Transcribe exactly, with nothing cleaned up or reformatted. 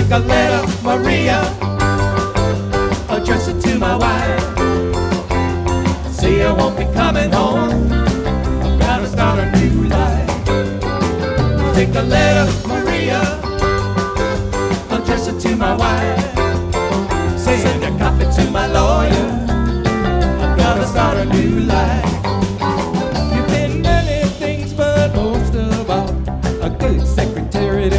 Take a letter, Maria, address it to my wife. Say I won't be coming home, I've gotta start a new life. Take a letter, Maria, address it to my wife. Say send a copy to my lawyer, I've gotta start a new life.